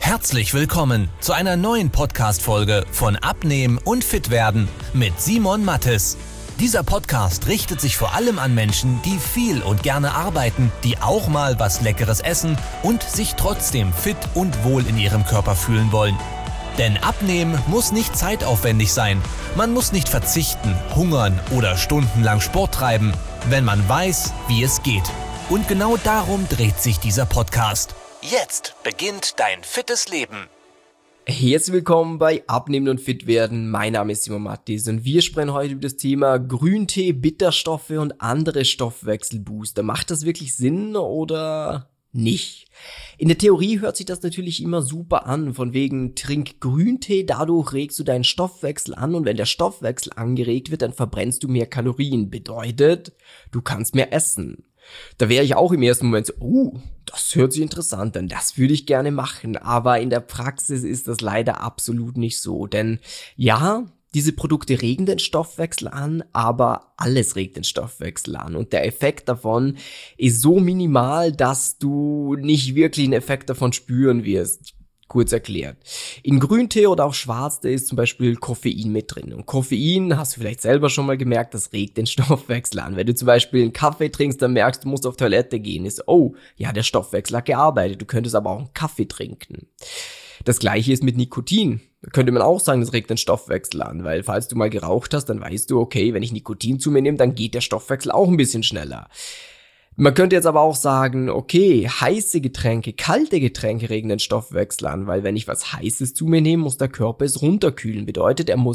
Herzlich willkommen zu einer neuen Podcast-Folge von Abnehmen und Fitwerden mit Simon Mattes. Dieser Podcast richtet sich vor allem an Menschen, die viel und gerne arbeiten, die auch mal was Leckeres essen und sich trotzdem fit und wohl in ihrem Körper fühlen wollen. Denn Abnehmen muss nicht zeitaufwendig sein. Man muss nicht verzichten, hungern oder stundenlang Sport treiben, wenn man weiß, wie es geht. Und genau darum dreht sich dieser Podcast. Jetzt beginnt dein fittes Leben. Herzlich willkommen bei Abnehmen und Fitwerden. Mein Name ist Simon Mattes und wir sprechen heute über das Thema Grüntee, Bitterstoffe und andere Stoffwechselbooster. Macht das wirklich Sinn oder nicht? In der Theorie hört sich das natürlich immer super an, von wegen trink Grüntee, dadurch regst du deinen Stoffwechsel an und wenn der Stoffwechsel angeregt wird, dann verbrennst du mehr Kalorien. Bedeutet, du kannst mehr essen. Da wäre ich auch im ersten Moment so, das hört sich interessant an, das würde ich gerne machen, aber in der Praxis ist das leider absolut nicht so, denn ja, diese Produkte regen den Stoffwechsel an, aber alles regt den Stoffwechsel an und der Effekt davon ist so minimal, dass du nicht wirklich einen Effekt davon spüren wirst. Kurz erklärt. In Grüntee oder auch Schwarztee ist zum Beispiel Koffein mit drin. Und Koffein, hast du vielleicht selber schon mal gemerkt, das regt den Stoffwechsel an. Wenn du zum Beispiel einen Kaffee trinkst, dann merkst du, musst auf Toilette gehen. Ist, oh, ja, der Stoffwechsel hat gearbeitet. Du könntest aber auch einen Kaffee trinken. Das gleiche ist mit Nikotin. Da könnte man auch sagen, das regt den Stoffwechsel an. Weil falls du mal geraucht hast, dann weißt du, okay, wenn ich Nikotin zu mir nehme, dann geht der Stoffwechsel auch ein bisschen schneller. Man könnte jetzt aber auch sagen, okay, heiße Getränke, kalte Getränke regen den Stoffwechsel an, weil wenn ich was Heißes zu mir nehme, muss der Körper es runterkühlen. Bedeutet, er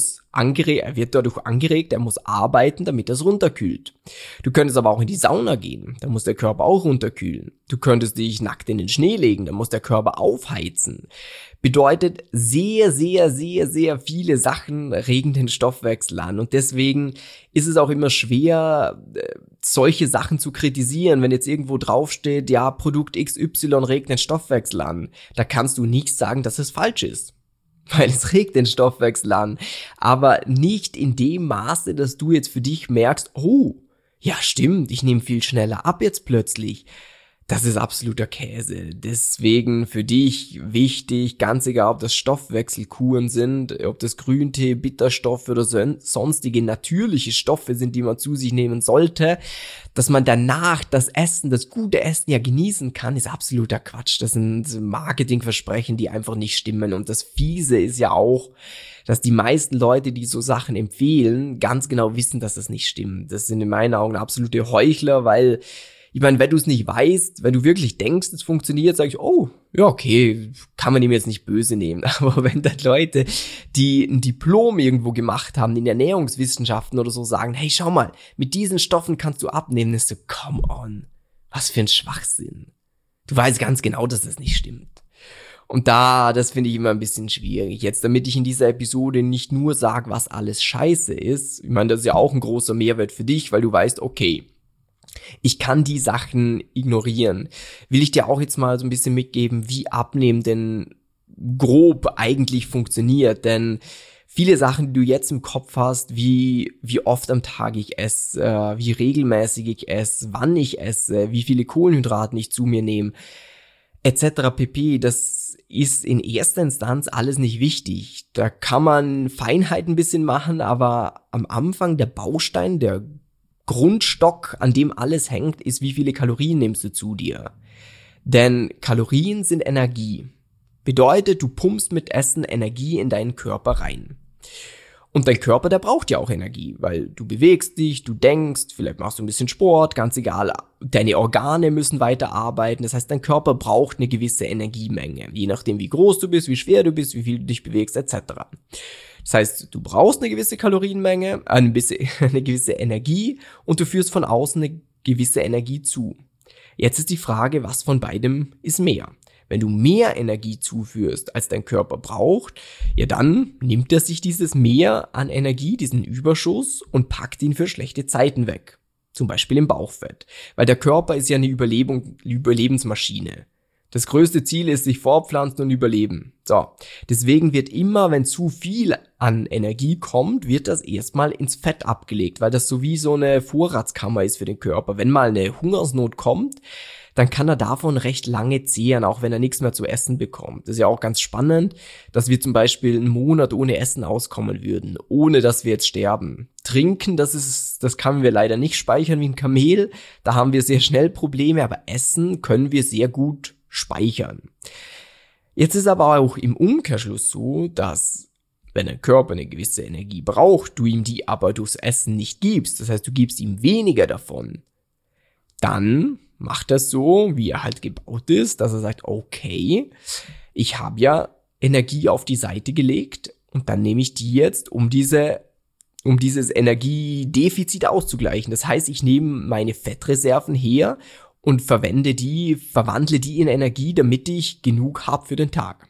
wird dadurch angeregt, er muss arbeiten, damit er es runterkühlt. Du könntest aber auch in die Sauna gehen, da muss der Körper auch runterkühlen. Du könntest dich nackt in den Schnee legen, da muss der Körper aufheizen. Bedeutet, sehr, sehr, sehr, sehr viele Sachen regen den Stoffwechsel an und deswegen ist es auch immer schwer, solche Sachen zu kritisieren, wenn jetzt irgendwo draufsteht, ja, Produkt XY regt den Stoffwechsel an. Da kannst du nicht sagen, dass es falsch ist, weil es regt den Stoffwechsel an, aber nicht in dem Maße, dass du jetzt für dich merkst, oh, ja stimmt, ich nehme viel schneller ab jetzt plötzlich. Das ist absoluter Käse. Deswegen für dich wichtig, ganz egal, ob das Stoffwechselkuren sind, ob das Grüntee, Bitterstoffe oder sonstige natürliche Stoffe sind, die man zu sich nehmen sollte, dass man danach das Essen, das gute Essen ja genießen kann, ist absoluter Quatsch. Das sind Marketingversprechen, die einfach nicht stimmen. Und das Fiese ist ja auch, dass die meisten Leute, die so Sachen empfehlen, ganz genau wissen, dass das nicht stimmt. Das sind in meinen Augen absolute Heuchler, weil ich meine, wenn du es nicht weißt, wenn du wirklich denkst, es funktioniert, sag ich, oh, ja, okay, kann man ihm jetzt nicht böse nehmen. Aber wenn dann Leute, die ein Diplom irgendwo gemacht haben, in Ernährungswissenschaften oder so, sagen, hey, schau mal, mit diesen Stoffen kannst du abnehmen, ist so, come on, was für ein Schwachsinn. Du weißt ganz genau, dass das nicht stimmt. Und das finde ich immer ein bisschen schwierig. Jetzt, damit ich in dieser Episode nicht nur sage, was alles scheiße ist, ich meine, das ist ja auch ein großer Mehrwert für dich, weil du weißt, okay, ich kann die Sachen ignorieren. Will ich dir auch jetzt mal so ein bisschen mitgeben, wie Abnehmen denn grob eigentlich funktioniert. Denn viele Sachen, die du jetzt im Kopf hast, wie oft am Tag ich esse, wie regelmäßig ich esse, wann ich esse, wie viele Kohlenhydrate ich zu mir nehme, etc. pp. Das ist in erster Instanz alles nicht wichtig. Da kann man Feinheiten ein bisschen machen, aber am Anfang der Baustein, der Grundstock, an dem alles hängt, ist, wie viele Kalorien nimmst du zu dir. Denn Kalorien sind Energie. Bedeutet, du pumpst mit Essen Energie in deinen Körper rein. Und dein Körper, der braucht ja auch Energie, weil du bewegst dich, du denkst, vielleicht machst du ein bisschen Sport, ganz egal. Deine Organe müssen weiter arbeiten. Das heißt, dein Körper braucht eine gewisse Energiemenge. Je nachdem, wie groß du bist, wie schwer du bist, wie viel du dich bewegst, etc. Das heißt, du brauchst eine gewisse Kalorienmenge, eine gewisse Energie und du führst von außen eine gewisse Energie zu. Jetzt ist die Frage, was von beidem ist mehr? Wenn du mehr Energie zuführst, als dein Körper braucht, ja dann nimmt er sich dieses Mehr an Energie, diesen Überschuss und packt ihn für schlechte Zeiten weg. Zum Beispiel im Bauchfett. Weil der Körper ist ja eine Überlebensmaschine. Das größte Ziel ist, sich fortpflanzen und überleben. So, deswegen wird immer, wenn zu viel an Energie kommt, wird das erstmal ins Fett abgelegt, weil das so wie so eine Vorratskammer ist für den Körper. Wenn mal eine Hungersnot kommt, dann kann er davon recht lange zehren, auch wenn er nichts mehr zu essen bekommt. Das ist ja auch ganz spannend, dass wir zum Beispiel einen Monat ohne Essen auskommen würden, ohne dass wir jetzt sterben. Trinken, das können wir leider nicht speichern wie ein Kamel, da haben wir sehr schnell Probleme, aber Essen können wir sehr gut speichern. Jetzt ist aber auch im Umkehrschluss so, dass wenn ein Körper eine gewisse Energie braucht, du ihm die aber durchs Essen nicht gibst, das heißt, du gibst ihm weniger davon, dann macht er so, wie er halt gebaut ist, dass er sagt, okay, ich habe ja Energie auf die Seite gelegt und dann nehme ich die jetzt, um dieses Energiedefizit auszugleichen. Das heißt, ich nehme meine Fettreserven her und verwandle die in Energie, damit ich genug habe für den Tag.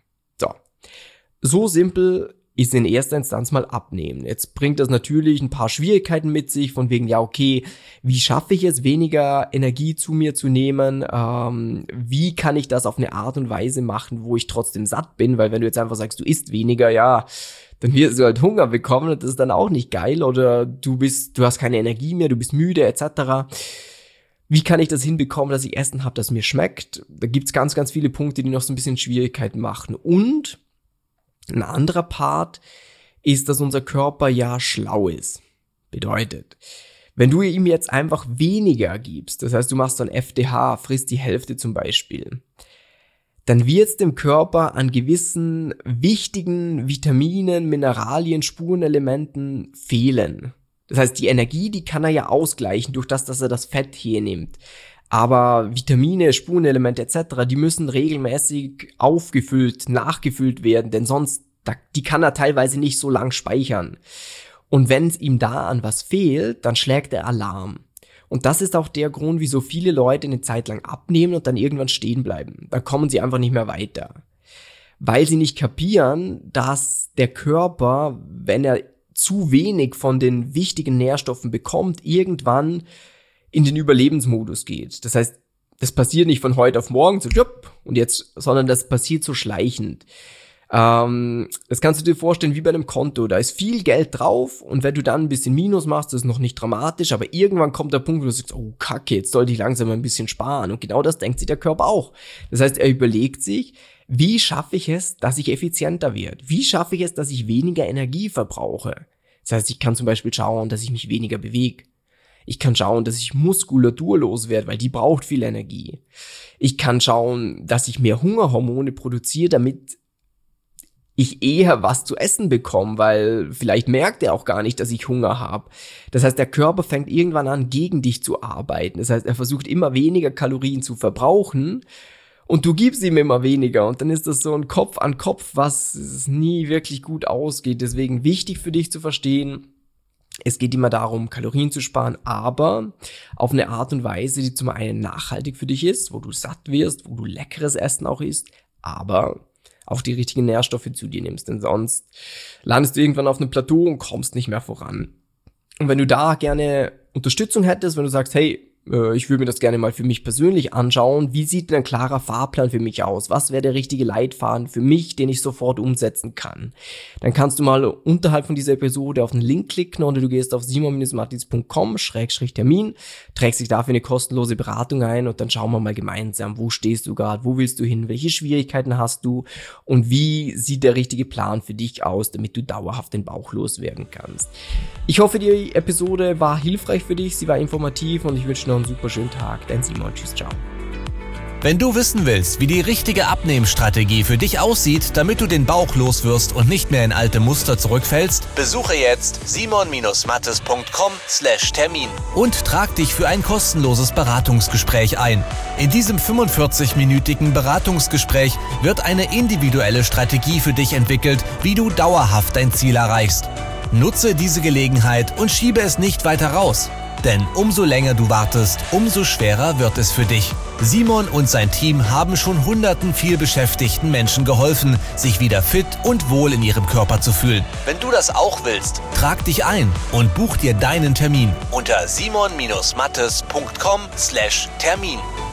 So simpel ist in erster Instanz mal Abnehmen. Jetzt bringt das natürlich ein paar Schwierigkeiten mit sich, von wegen, ja okay, wie schaffe ich es, weniger Energie zu mir zu nehmen? Wie kann ich das auf eine Art und Weise machen, wo ich trotzdem satt bin? Weil wenn du jetzt einfach sagst, du isst weniger, ja, dann wirst du halt Hunger bekommen und das ist dann auch nicht geil. Oder du hast keine Energie mehr, du bist müde etc. Wie kann ich das hinbekommen, dass ich Essen habe, das mir schmeckt? Da gibt's ganz, ganz viele Punkte, die noch so ein bisschen Schwierigkeiten machen. Und ein anderer Part ist, dass unser Körper ja schlau ist. Bedeutet, wenn du ihm jetzt einfach weniger gibst, das heißt, du machst dann FDH, frisst die Hälfte zum Beispiel, dann wird es dem Körper an gewissen wichtigen Vitaminen, Mineralien, Spurenelementen fehlen. Das heißt, die Energie, die kann er ja ausgleichen durch das, dass er das Fett hernimmt. Aber Vitamine, Spurenelemente etc., die müssen regelmäßig nachgefüllt werden, denn sonst, die kann er teilweise nicht so lang speichern. Und wenn es ihm da an was fehlt, dann schlägt er Alarm. Und das ist auch der Grund, wieso viele Leute eine Zeit lang abnehmen und dann irgendwann stehen bleiben. Dann kommen sie einfach nicht mehr weiter. Weil sie nicht kapieren, dass der Körper, wenn er zu wenig von den wichtigen Nährstoffen bekommt, irgendwann in den Überlebensmodus geht. Das heißt, das passiert nicht von heute auf morgen, so und jetzt, sondern das passiert so schleichend. Das kannst du dir vorstellen wie bei einem Konto. Da ist viel Geld drauf und wenn du dann ein bisschen Minus machst, das ist noch nicht dramatisch, aber irgendwann kommt der Punkt, wo du sagst, oh Kacke, jetzt sollte ich langsam ein bisschen sparen. Und genau das denkt sich der Körper auch. Das heißt, er überlegt sich, wie schaffe ich es, dass ich effizienter werde? Wie schaffe ich es, dass ich weniger Energie verbrauche? Das heißt, ich kann zum Beispiel schauen, dass ich mich weniger bewege. Ich kann schauen, dass ich muskulaturlos werde, weil die braucht viel Energie. Ich kann schauen, dass ich mehr Hungerhormone produziere, damit ich eher was zu essen bekomme, weil vielleicht merkt er auch gar nicht, dass ich Hunger habe. Das heißt, der Körper fängt irgendwann an, gegen dich zu arbeiten. Das heißt, er versucht immer weniger Kalorien zu verbrauchen und du gibst ihm immer weniger. Und dann ist das so ein Kopf an Kopf, was nie wirklich gut ausgeht. Deswegen wichtig für dich zu verstehen, es geht immer darum, Kalorien zu sparen, aber auf eine Art und Weise, die zum einen nachhaltig für dich ist, wo du satt wirst, wo du leckeres Essen auch isst, aber auch die richtigen Nährstoffe zu dir nimmst, denn sonst landest du irgendwann auf einem Plateau und kommst nicht mehr voran. Und wenn du da gerne Unterstützung hättest, wenn du sagst, hey, ich würde mir das gerne mal für mich persönlich anschauen, wie sieht denn ein klarer Fahrplan für mich aus? Was wäre der richtige Leitfaden für mich, den ich sofort umsetzen kann? Dann kannst du mal unterhalb von dieser Episode auf den Link klicken oder du gehst auf simon-mattis.com/Termin, trägst dich dafür eine kostenlose Beratung ein und dann schauen wir mal gemeinsam, wo stehst du gerade, wo willst du hin, welche Schwierigkeiten hast du und wie sieht der richtige Plan für dich aus, damit du dauerhaft den Bauch loswerden kannst. Ich hoffe, die Episode war hilfreich für dich, sie war informativ und ich wünsche dir noch einen super schönen Tag. Dein Simon, tschüss, ciao. Wenn du wissen willst, wie die richtige Abnehmstrategie für dich aussieht, damit du den Bauch loswirst und nicht mehr in alte Muster zurückfällst, besuche jetzt simon-mattes.com/Termin und trag dich für ein kostenloses Beratungsgespräch ein. In diesem 45-minütigen Beratungsgespräch wird eine individuelle Strategie für dich entwickelt, wie du dauerhaft dein Ziel erreichst. Nutze diese Gelegenheit und schiebe es nicht weiter raus. Denn umso länger du wartest, umso schwerer wird es für dich. Simon und sein Team haben schon hunderten vielbeschäftigten Menschen geholfen, sich wieder fit und wohl in ihrem Körper zu fühlen. Wenn du das auch willst, trag dich ein und buch dir deinen Termin unter simon-mattes.com/Termin.